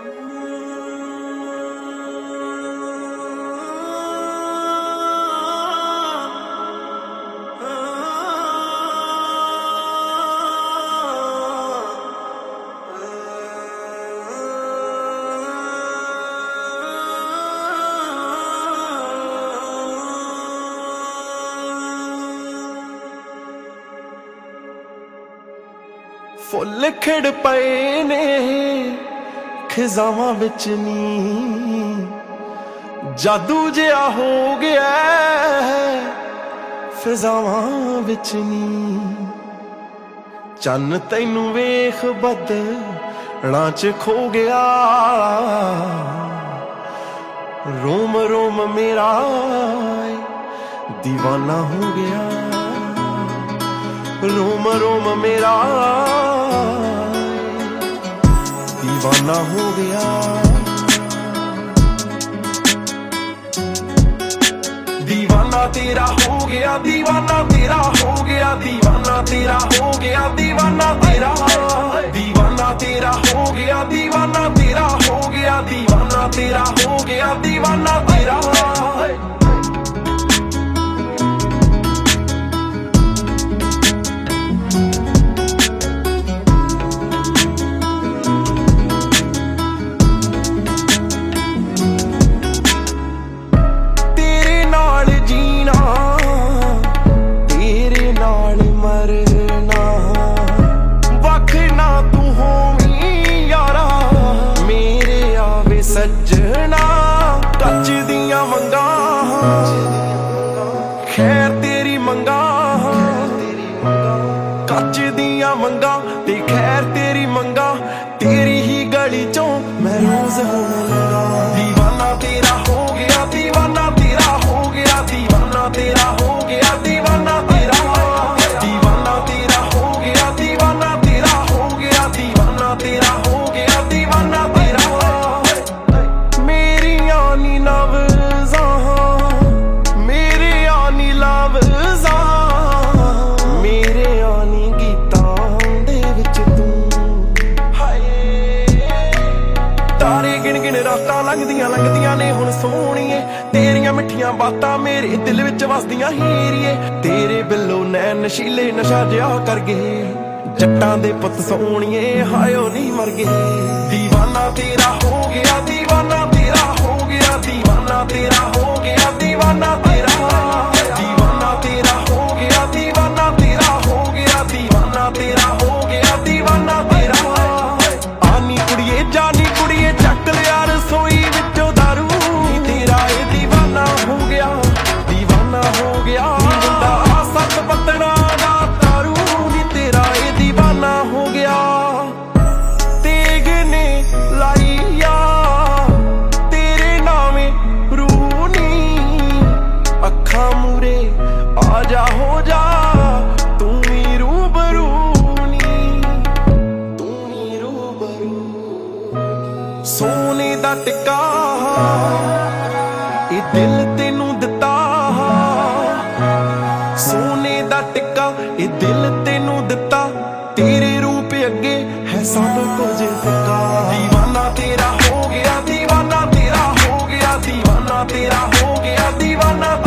Full खिड़ पए ने खिजावां विच नी, जादू जिहा हो गया फिजावां विच नी। चन्न तैनू वेख बदलां च खो गया, रोम रोम मेरा दीवाना हो गया, रोम रोम मेरा दीवाना हो गया। दीवाना तेरा हो गया, दीवाना तेरा हो गया, दीवाना तेरा हो गया, दीवाना तेरा, दीवाना तेरा हो गया, दीवाना तेरा हो गया, दीवाना तेरा हो गया, दीवाना तेरा। सजना कच दियां मंगा खैर तेरी मंगा, कच दियां मंगा ते खैर तेरी मंगा, तेरी ही गली चों मैं रोज होने लगा। दीवाना तेरा हो गया, दीवाना तेरा हो गया, दीवाना तेरा हो गया, दीवाना तेरा, दीवाना तेरा हो गया, दीवाना तेरा हो गया, दीवाना तेरा हो गया, दीवाना तेरा। लंघदियां लंघदियां ने हुण सोहणीए, तेरियां मिठियां बातां मेरे दिल विच वसदियां हीरीए। तेरे बिल्लो नैन नशीले नशा जिहा कर गए, जट्टां दे पुत सोहणीए हायो नहीं मर गए। दीवाना तेरा हो गया, दीवाना तेरा हो गया, दीवाना तेरा हो गया, दीवाना तेरा, दीवाना तेरा हो गया, दीवाना तेरा हो गया, दीवाना तेरा हो गया, दीवाना तेरा। आनी कुड़िए जानी कुड़िए चक लिया रसोई विचों दारू, तेरा ए दीवाना हो गया, दीवाना हो गया। मुंडा सत पत्तना दा दारू नी, तेरा ए दीवाना हो गया। तेग ने लाइया तेरे नामे रूनी, अखा मूरे आजा हो जा तू भी रूबरू नी, तू भी रूबरू। सोने दा टिक्का ए दिल तेनू दिता, सोने दा टिक्का ए दिल तेनू दिता, तेरे रूप अगे है सब कुछ फिक्का। दीवाना तेरा हो गया, दीवाना तेरा हो गया, दीवाना तेरा हो गया, दीवाना